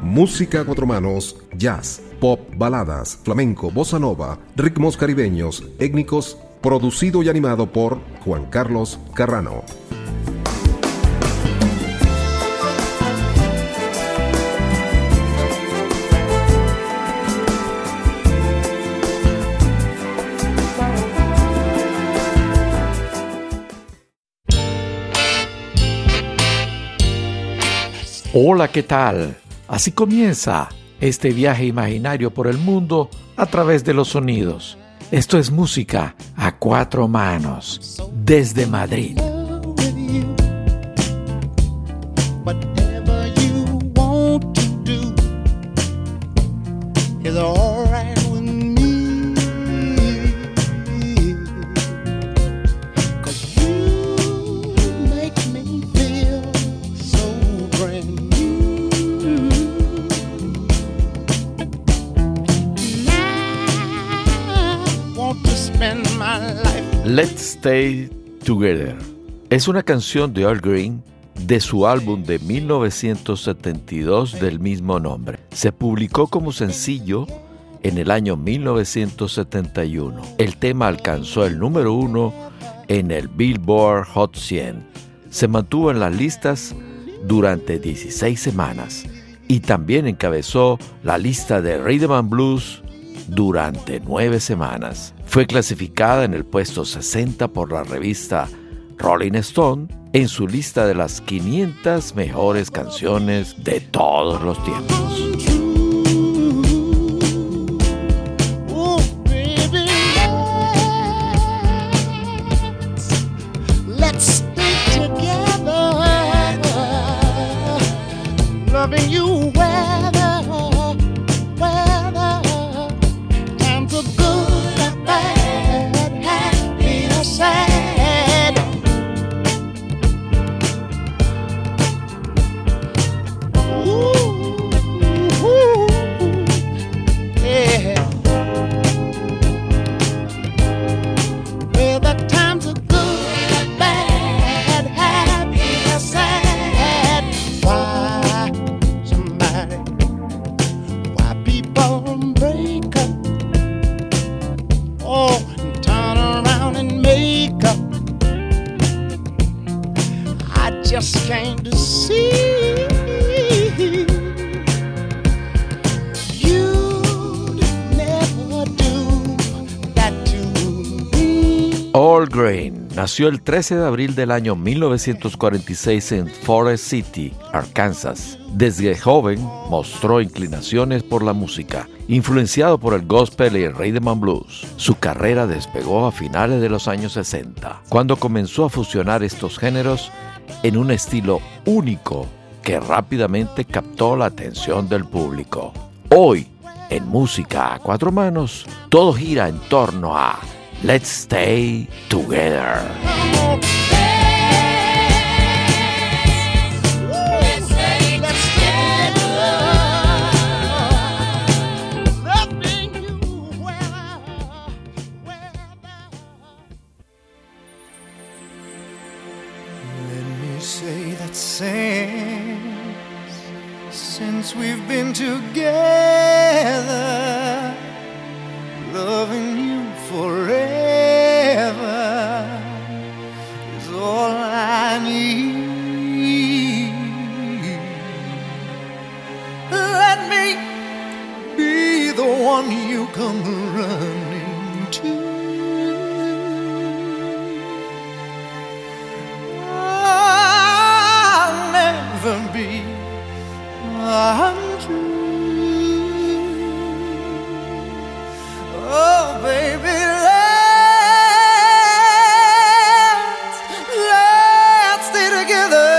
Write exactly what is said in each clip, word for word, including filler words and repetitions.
Música a cuatro manos, jazz, pop, baladas, flamenco, bossa nova, ritmos caribeños, étnicos, producido y animado por Juan Carlos Carrano. Hola, ¿qué tal? Así comienza este viaje imaginario por el mundo a través de los sonidos. Esto es música a cuatro manos desde Madrid. Let's Stay Together es una canción de Al Green de su álbum de mil novecientos setenta y dos del mismo nombre. Se publicó como sencillo en el año mil novecientos setenta y uno. El tema alcanzó el número uno en el Billboard Hot cien. Se mantuvo en las listas durante dieciséis semanas y también encabezó la lista de Rhythm and Blues durante nueve semanas. Fue clasificada en el puesto sesenta por la revista Rolling Stone en su lista de las quinientas mejores canciones de todos los tiempos. Al Green nació el trece de abril del año mil novecientos cuarenta y seis en Forest City, Arkansas. Desde joven mostró inclinaciones por la música, influenciado por el gospel y el rhythm and blues. Su carrera despegó a finales de los años sesenta, cuando comenzó a fusionar estos géneros en un estilo único que rápidamente captó la atención del público. Hoy, en Música a Cuatro Manos, todo gira en torno a Let's Stay Together. Say that since, since we've been together, loving you forever is all I need. Let me be the one you come running to. Be untrue. Oh, baby, let's let's stay together,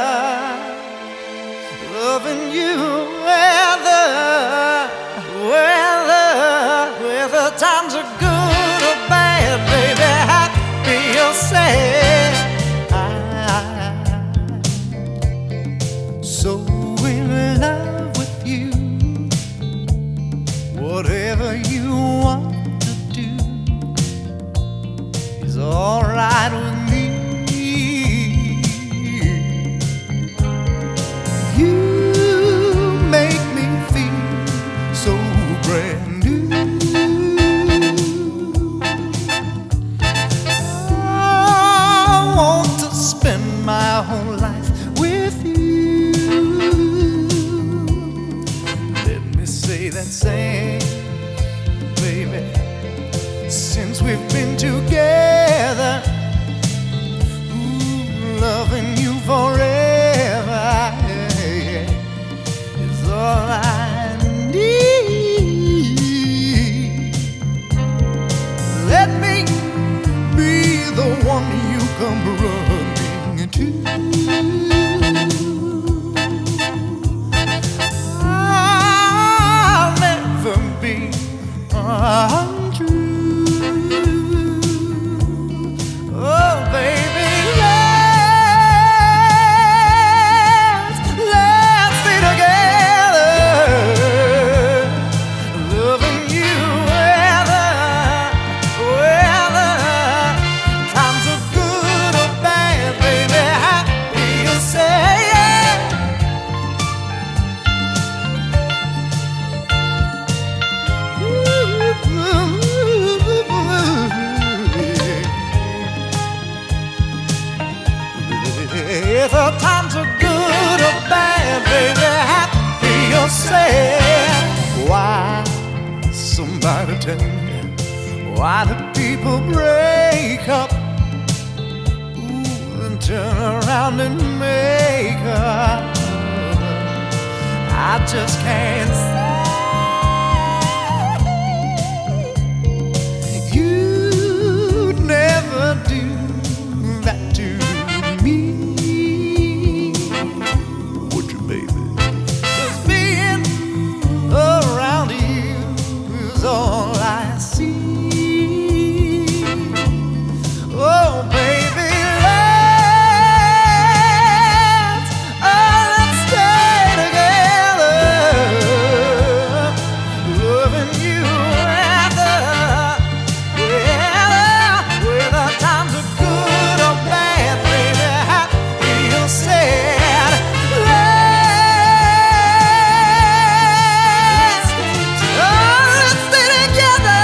loving you weather, weather, weather. Times are good. brand new. I want to spend my whole life with you. Let me say that same, baby, since we've been together, ooh, loving you forever, yeah, is all I need. Let me be the one you come running to. I'll never be untrue. Oh, baby, let's, let's stay together, loving you whether, whether times are good or bad, baby, happy you say, yeah. If the times are good or bad, baby, happy or sad, why, somebody tell me, why do people break up, ooh, and turn around and make up? I just can't say you'd never do that to me. Would you, baby? Just being around you is all I see. Oh, baby, let's, oh, let's stay together, loving you whether, whether, whether times are good or bad, baby, happy or sad. Let's, oh, let's stay together,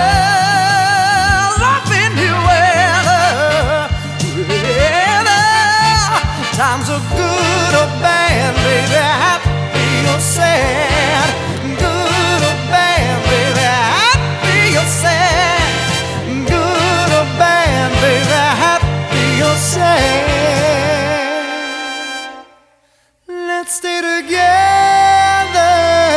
loving you whether, whether times are good or bad, baby, happy or sad. Good or bad, baby, happy or sad. Good or bad, baby, happy or sad. Let's stay together.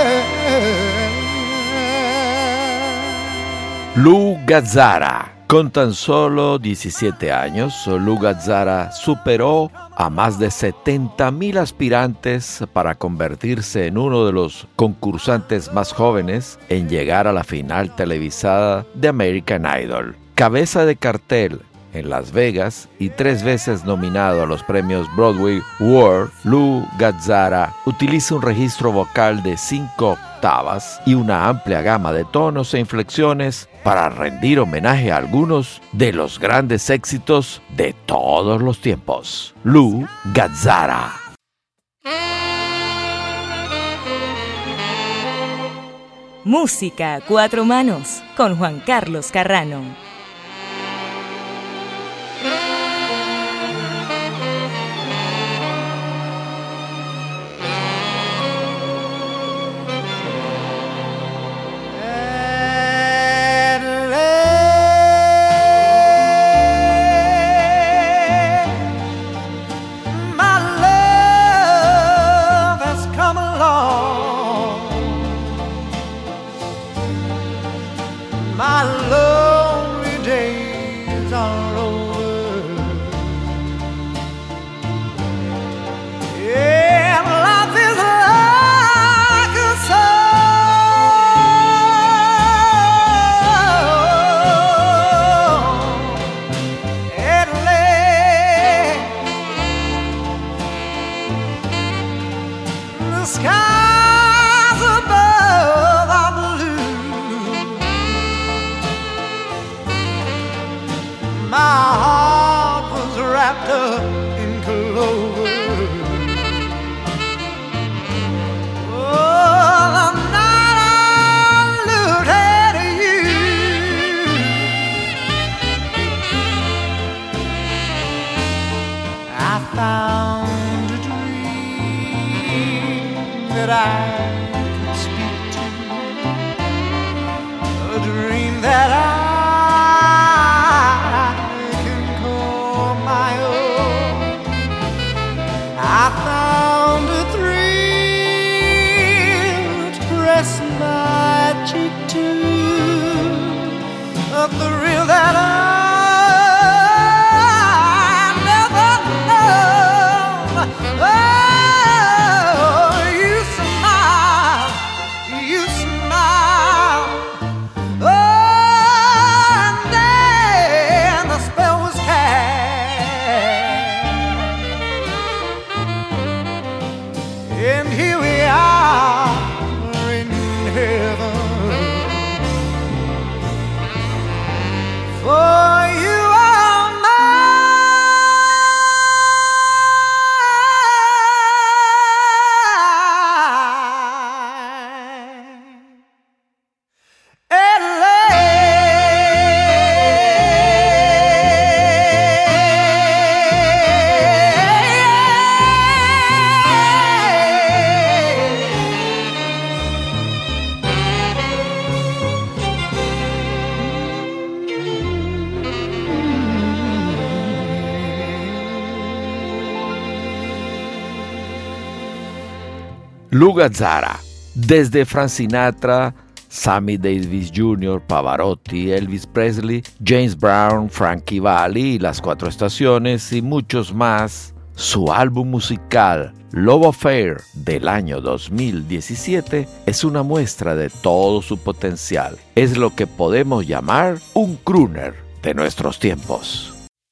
Lou Gazzara. Con tan solo diecisiete años, Lou Gazzara superó a más de setenta mil aspirantes para convertirse en uno de los concursantes más jóvenes en llegar a la final televisada de American Idol. Cabeza de cartel en Las Vegas y tres veces nominado a los premios Broadway World, Lou Gazzara utiliza un registro vocal de cinco octavas y una amplia gama de tonos e inflexiones para rendir homenaje a algunos de los grandes éxitos de todos los tiempos. Lou Gazzara. Música a cuatro manos con Juan Carlos Carrano. My lonely days are over. Yeah, life is like a song. At last, the skies above are blue. the thrill that I never known. Oh, you smile, you smile. Oh, and then the spell was cast, and here we are in heaven. For you are mine. L A. Lou Gazzara, desde Frank Sinatra, Sammy Davis junior, Pavarotti, Elvis Presley, James Brown, Frankie Valli y Las Cuatro Estaciones y muchos más, su álbum musical Love Affair del año dos mil diecisiete es una muestra de todo su potencial. Es lo que podemos llamar un crooner de nuestros tiempos.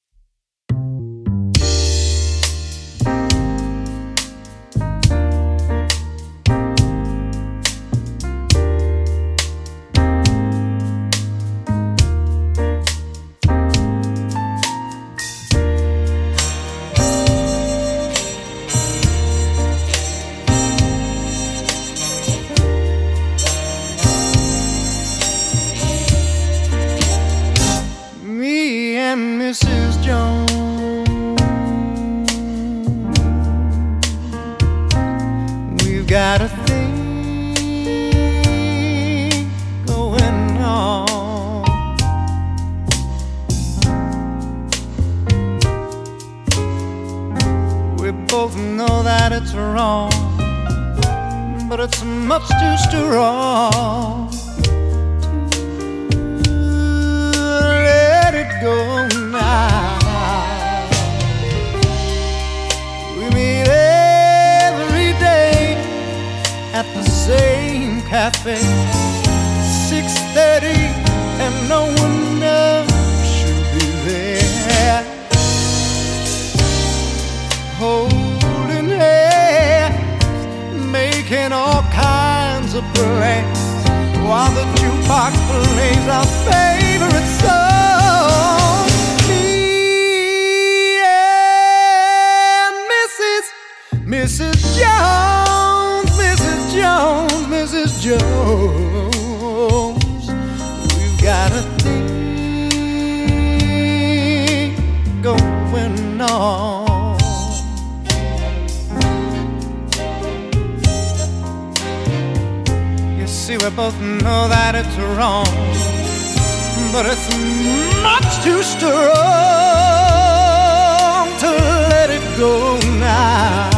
Missus Jones, we've got a thing going on. We both know that it's wrong, but it's much too strong to let it go now. We meet every day at the same cafe, six thirty, and no one else should be there. Holding hands, making all kinds of plans, while the jukebox plays our favorite song. Me and Missus Missus Jones, Missus Jones, Missus Jones, we've got a thing going on. See, we both know that it's wrong, but it's much too strong to let it go now.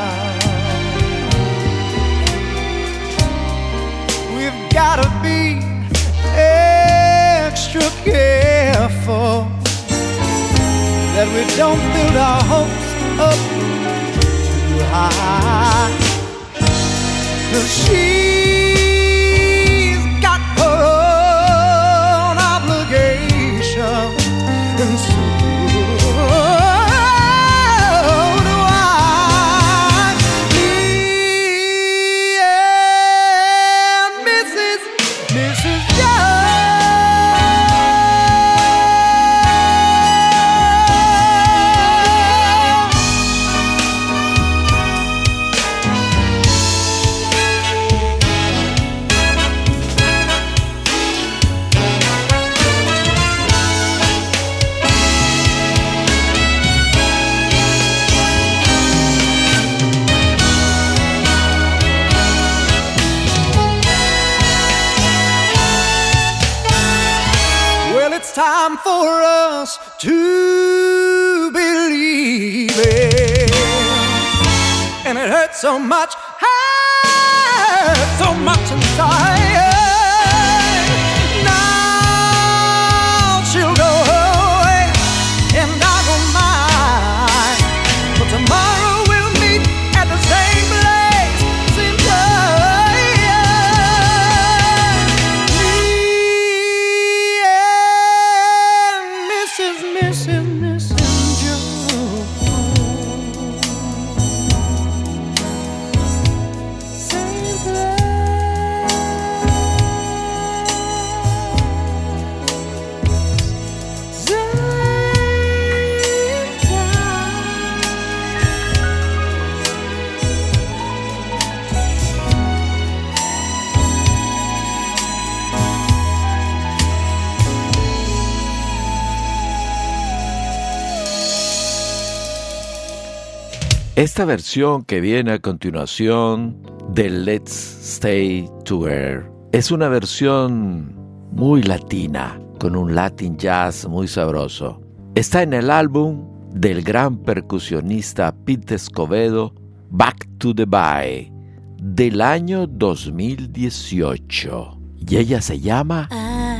We've gotta be extra careful that we don't build our hopes up too high, 'cause she and so do I. Me and Missus Missus time for us to believe it, and it hurts so much, hurts so much inside. Now Esta versión que viene a continuación de Let's Stay Together es una versión muy latina, con un Latin jazz muy sabroso. Está en el álbum del gran percusionista Pete Escovedo, Back to the Bay, del año dos mil dieciocho. Y ella se llama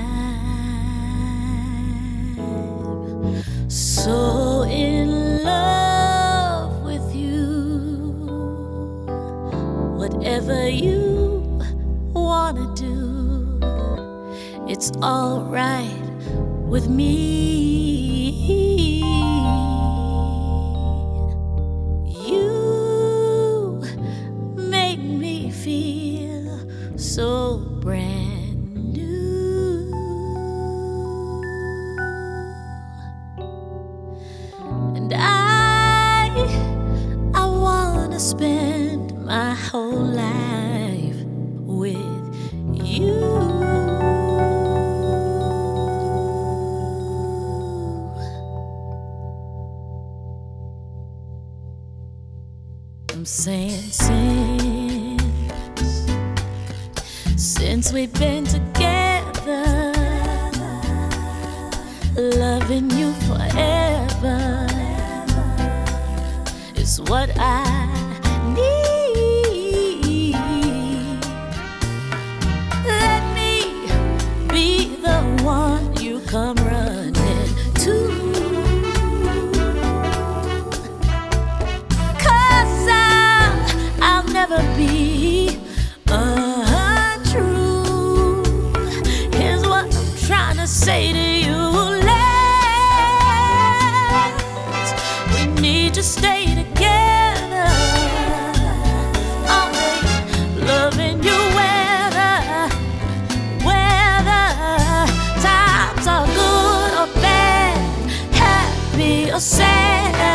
I'm so in love with you. Whatever you wanna do, it's all right with me. You make me feel so brand new, and I I wanna spend my whole life with you. I'm saying since, since we've been together, loving you forever is what I need. Let me be the one you come running to. Never be untrue. Here's what I'm trying to say to you. Let's, we need to stay together. Always loving you whether, whether times are good or bad, happy or sad.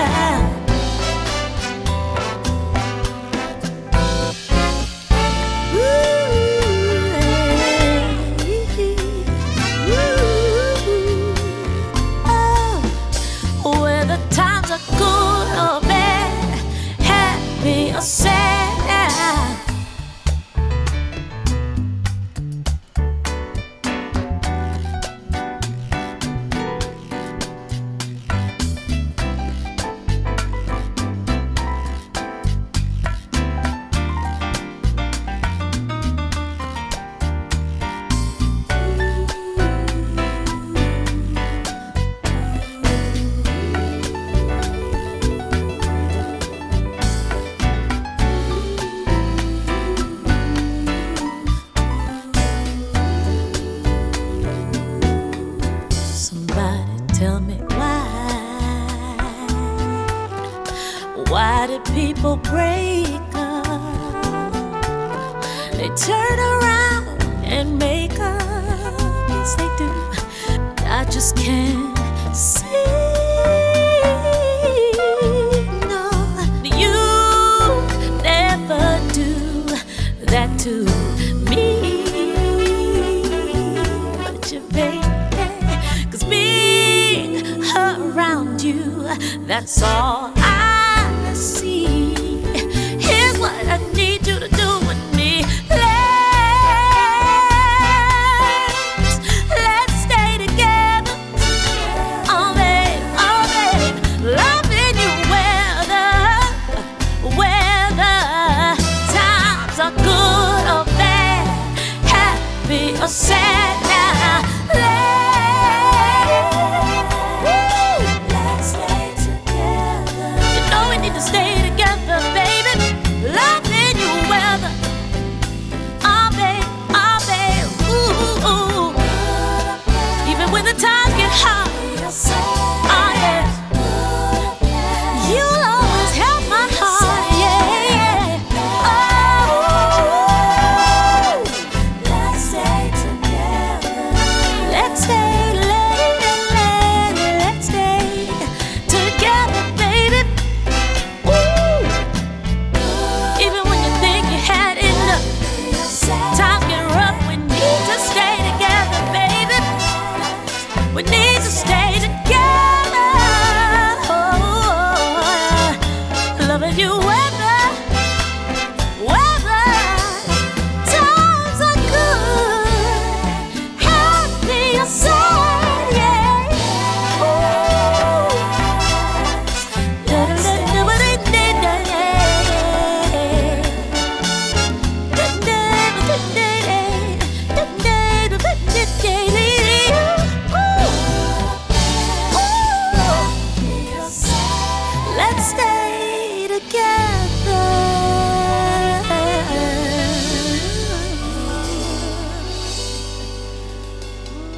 Why did people break up? They turn around and make up. Yes, they do. I just can't see. No, you never do that to me. But you, baby, 'cause being around you, that's all I see. Here's what I need you to do with me. Let's, let's stay together. Oh babe, oh babe, loving you whether, whether times are good or bad, happy or sad. Now let's stay together. You know we need to stay together, baby. Loving you whether, oh babe, oh babe, ooh, ooh. Even when the times get hard, oh yeah, you'll always have my heart, yeah, yeah. Oh, let's stay together.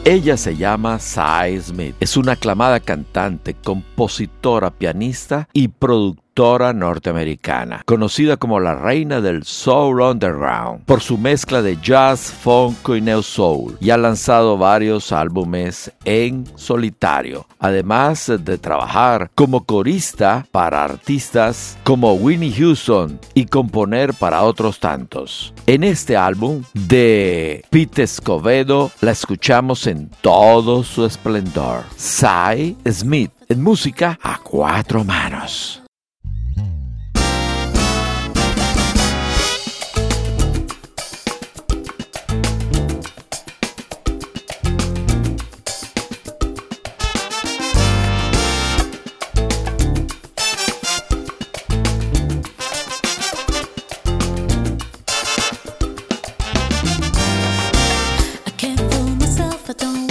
Ella se llama Sy Smith. Es una aclamada cantante, compositora, pianista y productora norteamericana, conocida como la reina del soul underground por su mezcla de jazz, funk y neo soul, y ha lanzado varios álbumes en solitario, además de trabajar como corista para artistas como Whitney Houston y componer para otros tantos. En este álbum de Pete Escovedo la escuchamos en todo su esplendor. Sy Smith, en música a cuatro manos.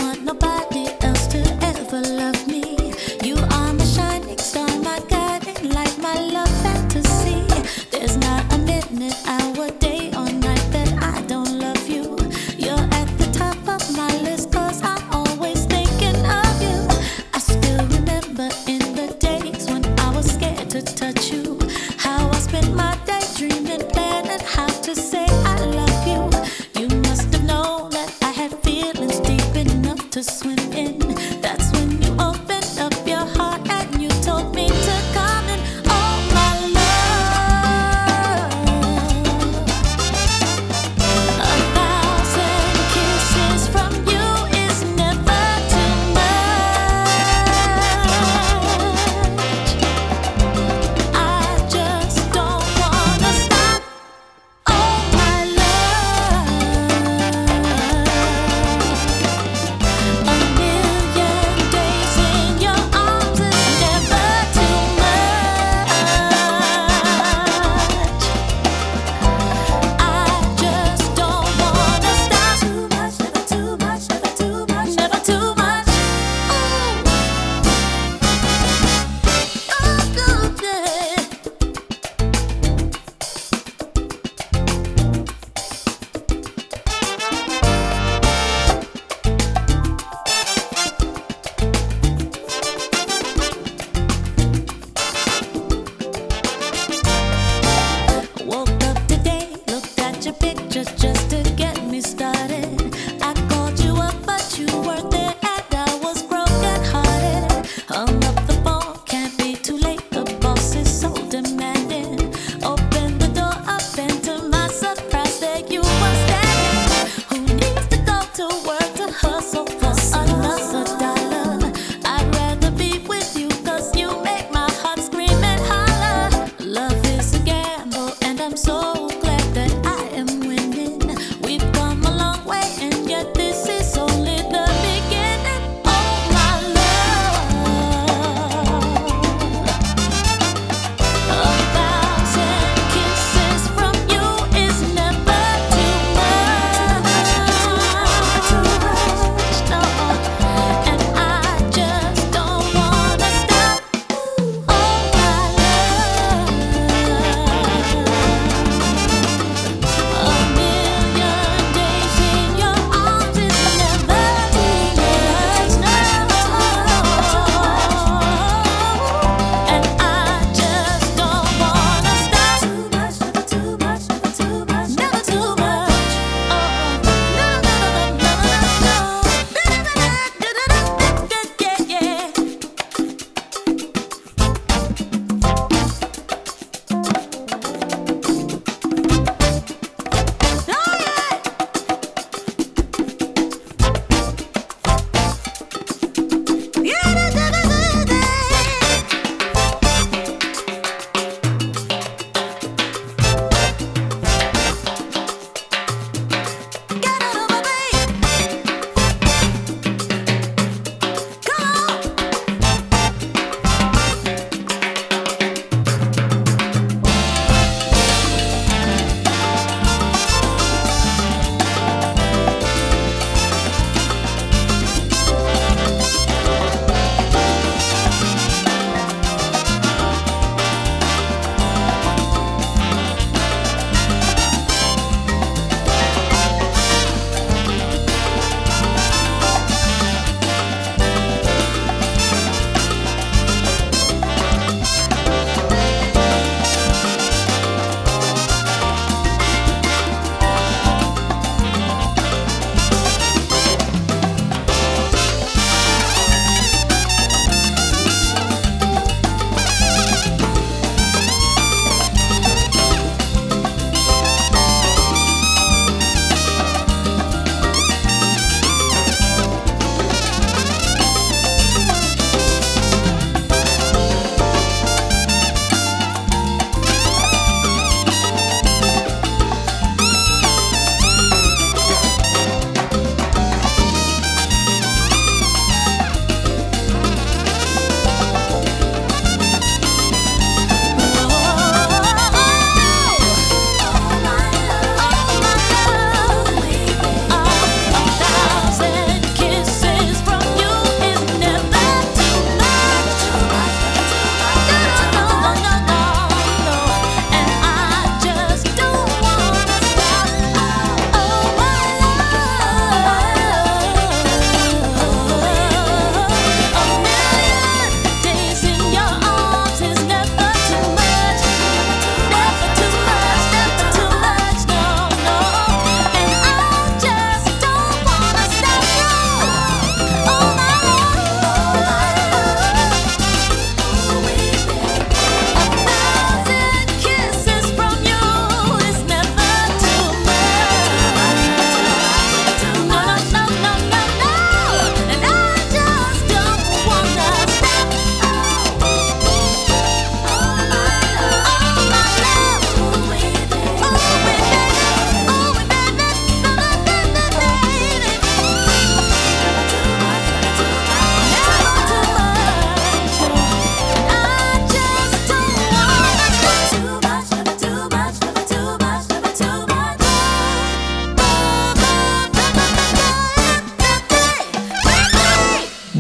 Nobody else to ever love me. You are my shining star, my guiding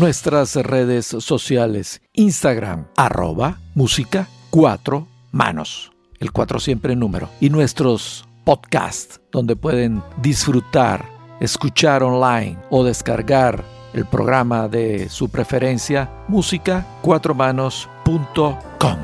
nuestras redes sociales, Instagram, arroba música cuatro manos, el cuatro siempre en número, y nuestros podcasts, donde pueden disfrutar, escuchar online o descargar el programa de su preferencia, música cuatro manos punto com.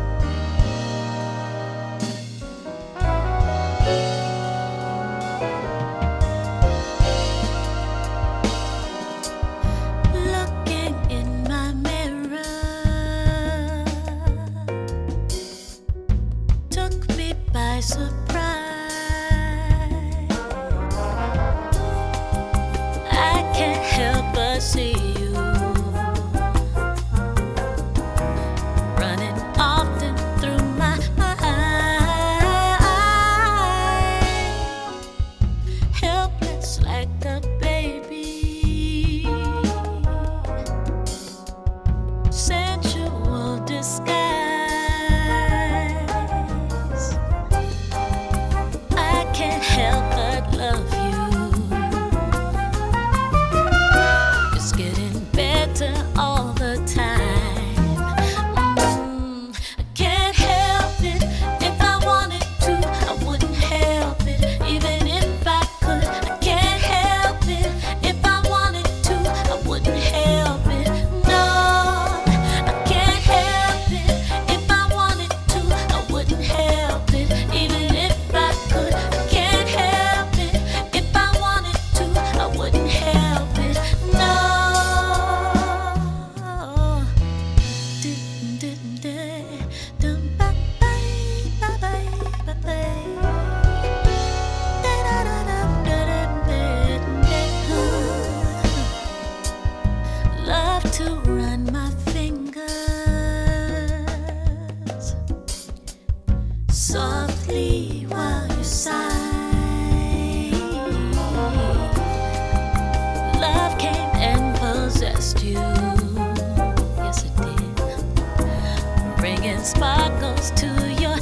Sparkles to your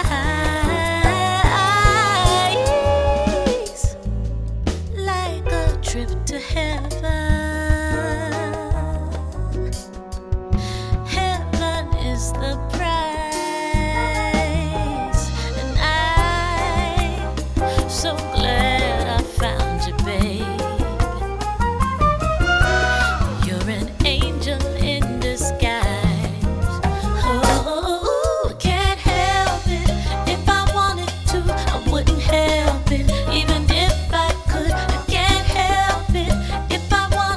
eyes, like a trip to heaven. Heaven is the prize, and I'm so glad I found you, babe. You're an angel in disguise. Help it, even if I could. I can't help it. If I want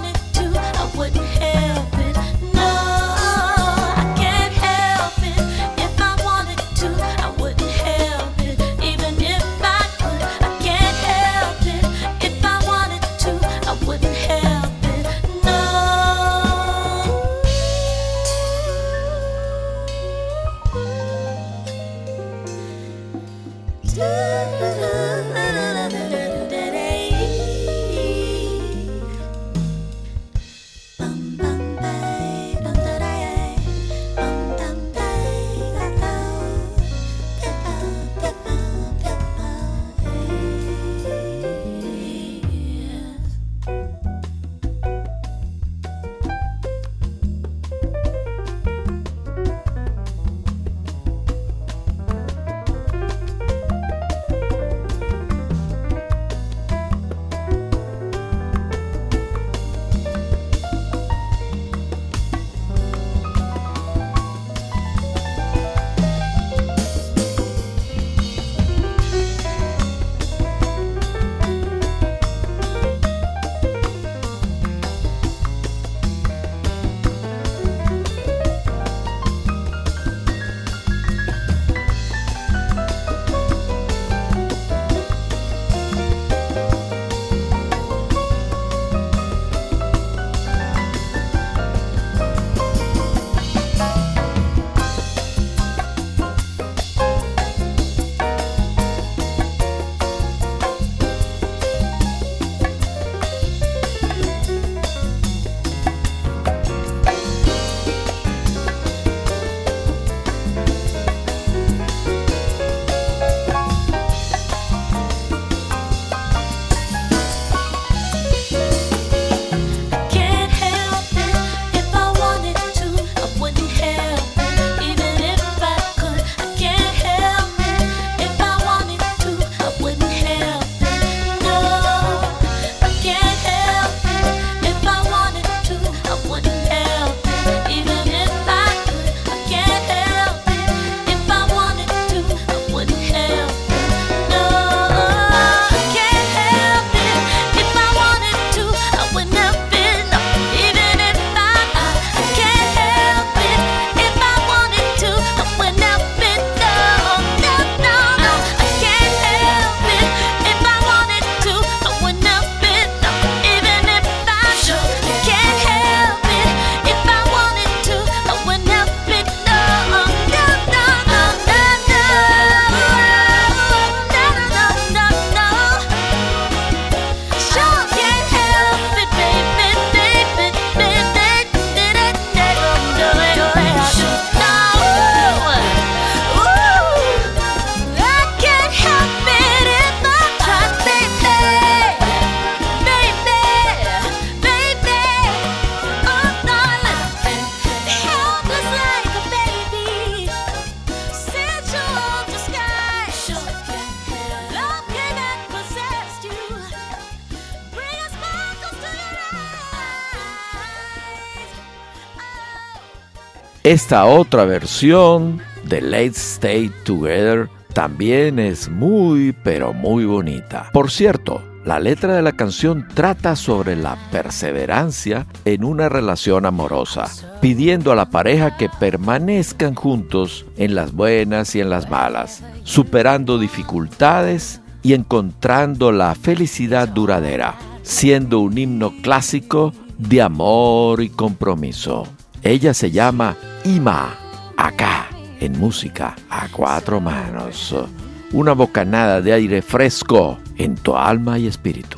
Esta otra versión de Let's Stay Together también es muy, pero muy bonita. Por cierto, la letra de la canción trata sobre la perseverancia en una relación amorosa, pidiendo a la pareja que permanezcan juntos en las buenas y en las malas, superando dificultades y encontrando la felicidad duradera, siendo un himno clásico de amor y compromiso. Ella se llama Ima, acá en Música a Cuatro Manos. Una bocanada de aire fresco en tu alma y espíritu.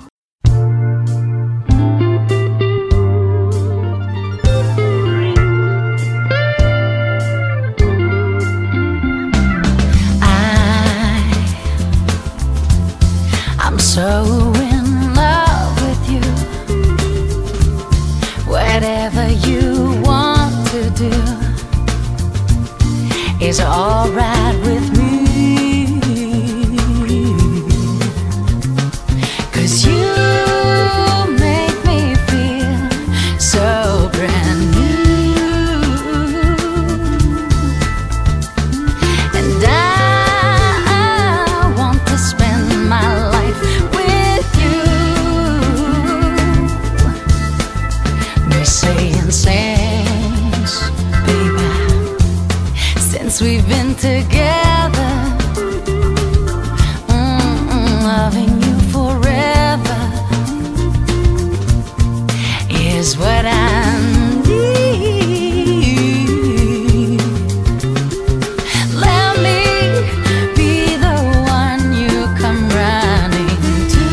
I, I'm so in love with you. Whatever you want to do is all right with me. We've been together, mm-mm, loving you forever is what I need. Let me be the one you come running to.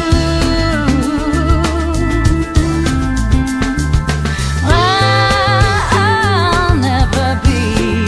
I'll never be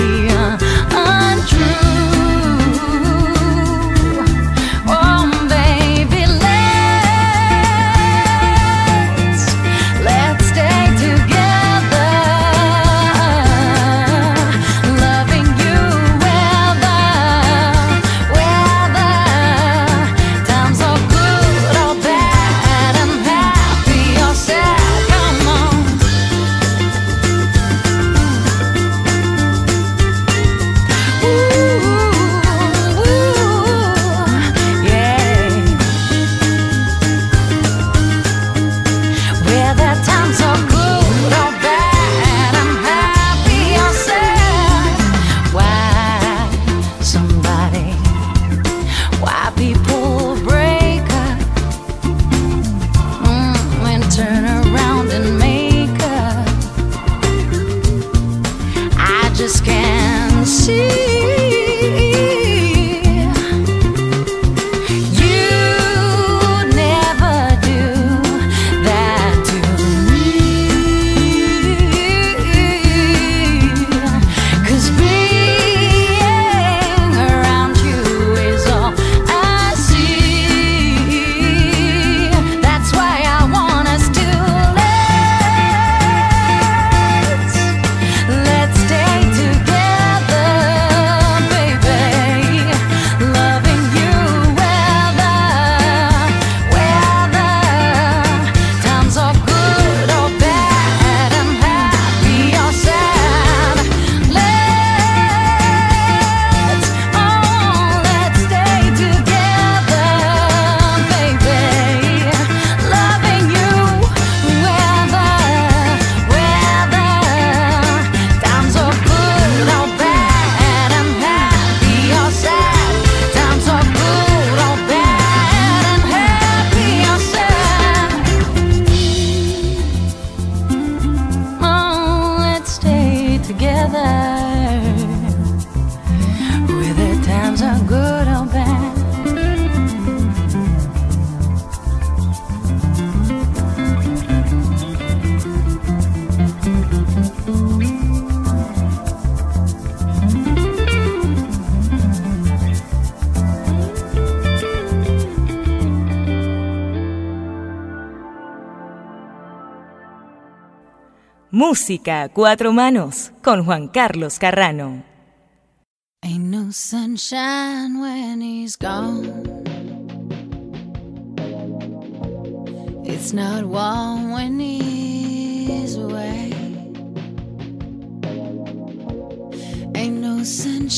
Música a Cuatro Manos con Juan Carlos Carrano. Ain't no sunshine when he's gone. It's not warm when he's away.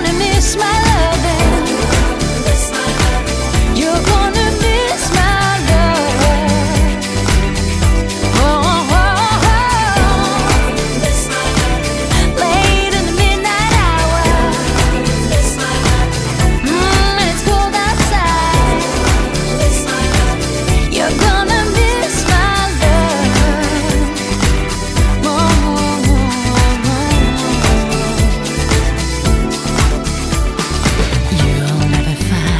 gonna miss my loving. You're gonna miss my love. Oh, oh, oh. Late in the midnight hour. Mm, it's cold outside. You're gonna miss my love. Oh, oh, oh, oh. You'll never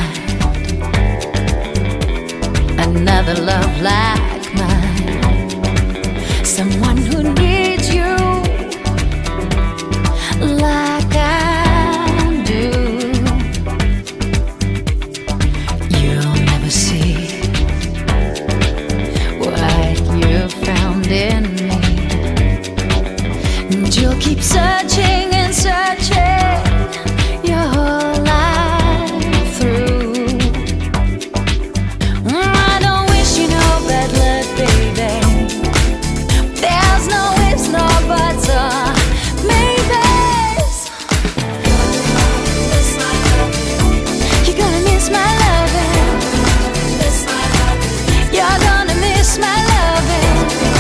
find another love like mine. Someone who needs you like I do. You'll never see what you found in me. And you'll keep searching and searching your whole life through. Mm, I don't wish you no bad luck, baby. There's no ifs, no buts, or maybes. You're gonna miss my loving. You're gonna miss my loving.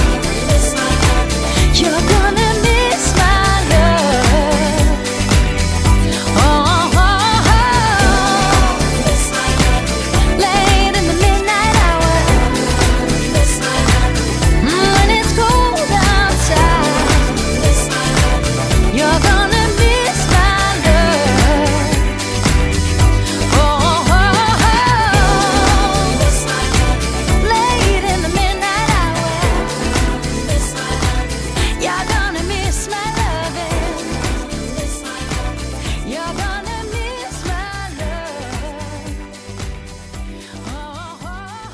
You're gonna miss my love. Oh, oh, oh. Late in the midnight hour. Mm, when it's cold outside. You're gonna miss my love. Oh, oh, oh. Late in the midnight hour. You're gonna miss my loving. You're gonna miss my love. Oh, oh,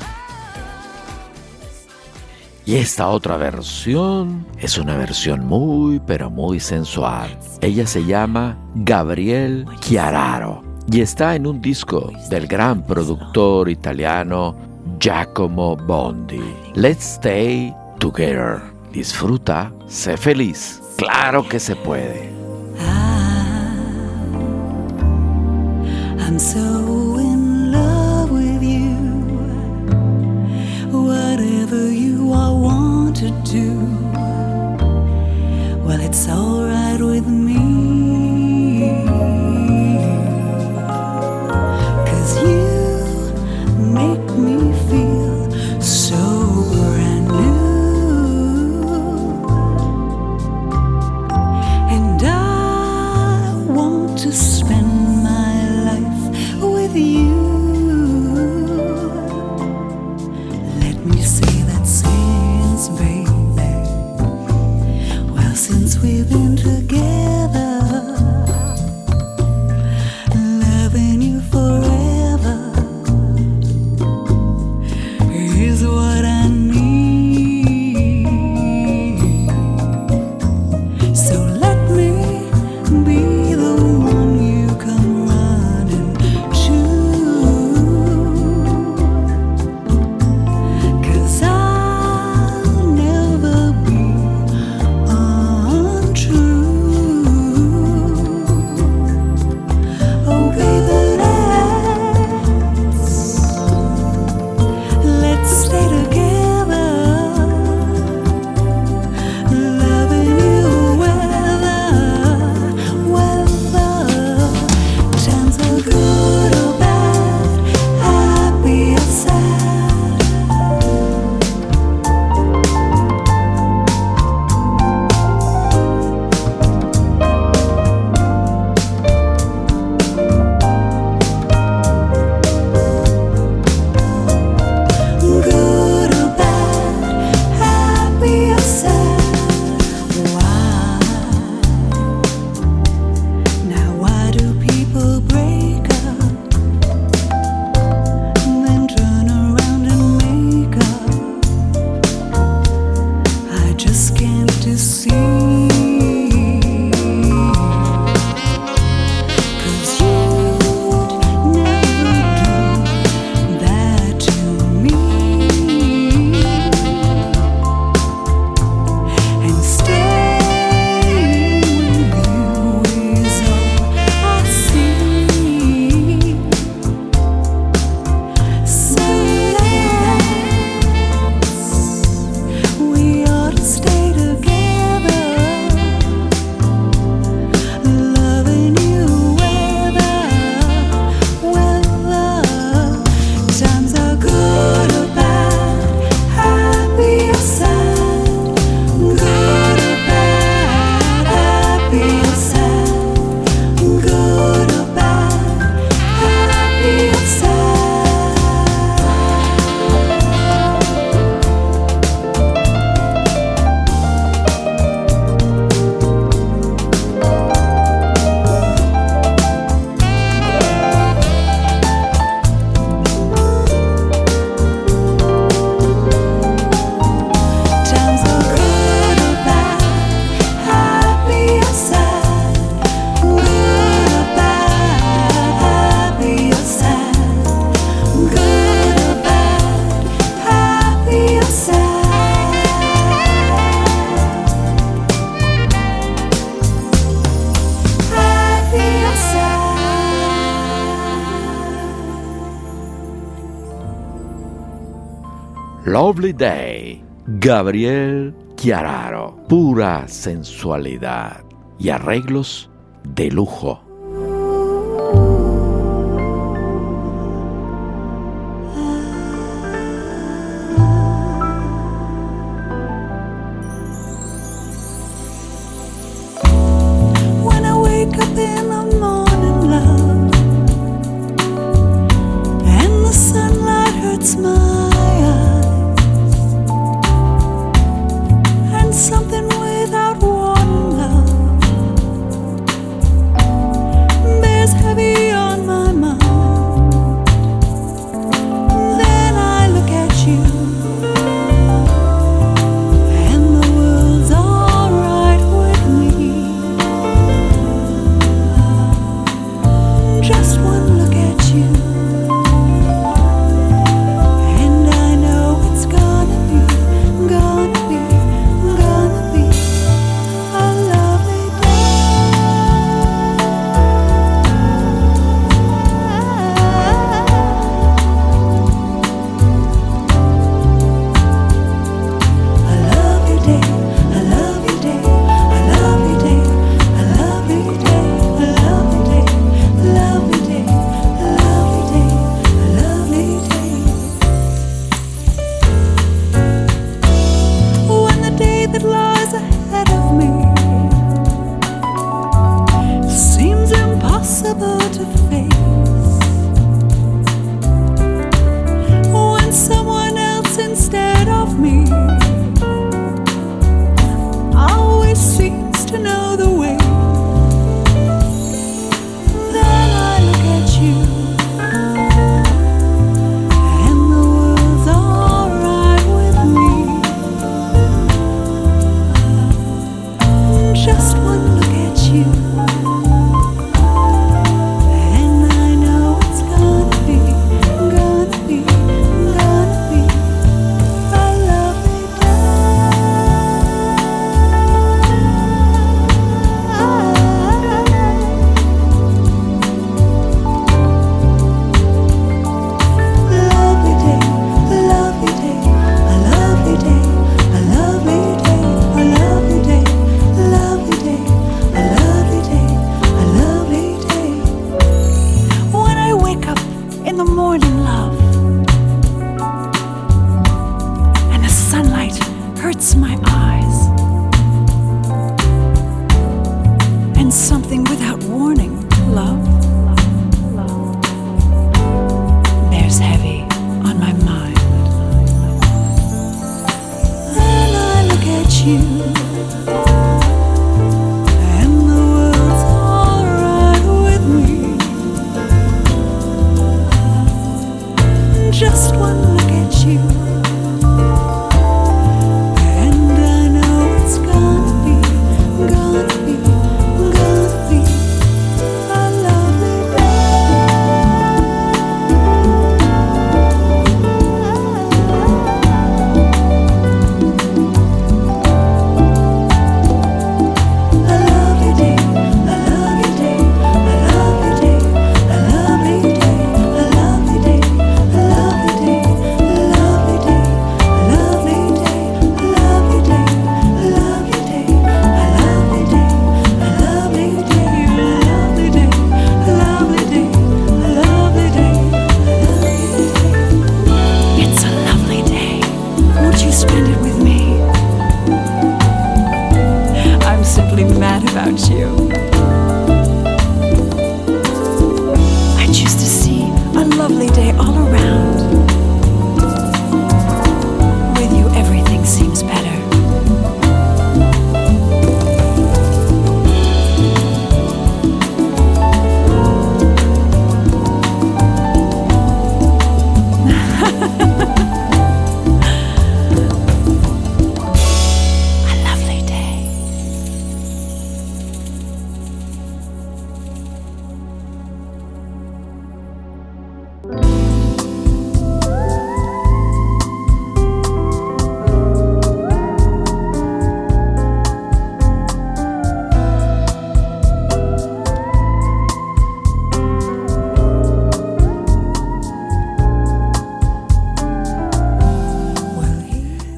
oh. Y esta otra versión es una versión muy, pero muy sensual. Ella se llama Gabriel Chiararo y está en un disco del gran productor italiano Giacomo Bondi. Let's Stay Together. Disfruta, sé feliz. Claro que se puede. I'm so in love with you. Whatever you all want to do, well, it's alright with me. 'Cause you make me feel so brand new. And I want to spend my life with you. Let me say that sentence, baby. Lovely Day, Gabriel Chiararo, pura sensualidad y arreglos de lujo. When I wake up in the morning, love, and the sunlight hurts my eyes, and something without warning, love,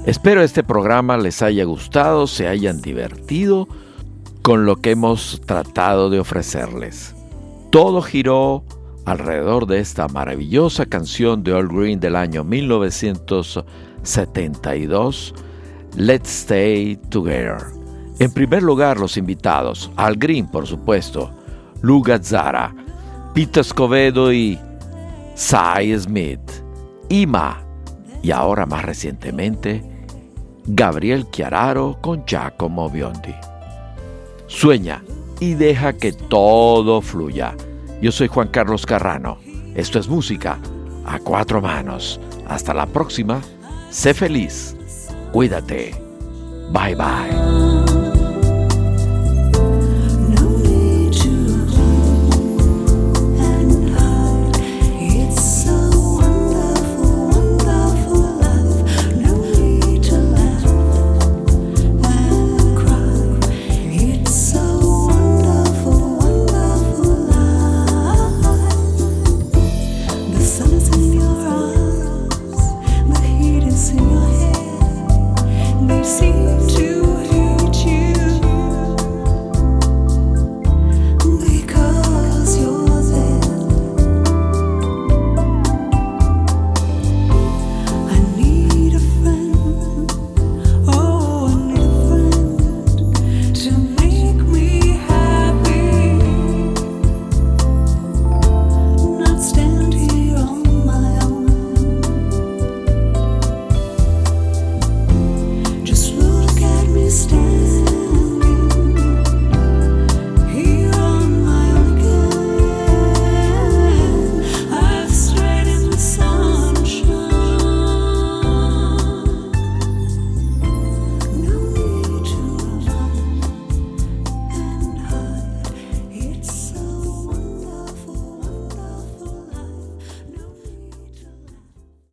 Espero este programa les haya gustado, se hayan divertido con lo que hemos tratado de ofrecerles. Todo giró alrededor de esta maravillosa canción de Al Green del año mil novecientos setenta y dos, Let's Stay Together. En primer lugar, los invitados, Al Green, por supuesto, Lou Gazzara, Peter Escovedo y Sy Smith, Ima, y ahora más recientemente, Gabriel Chiararo con Giacomo Biondi. Sueña y deja que todo fluya. Yo soy Juan Carlos Carrano. Esto es música a cuatro manos. Hasta la próxima. Sé feliz. Cuídate. Bye bye.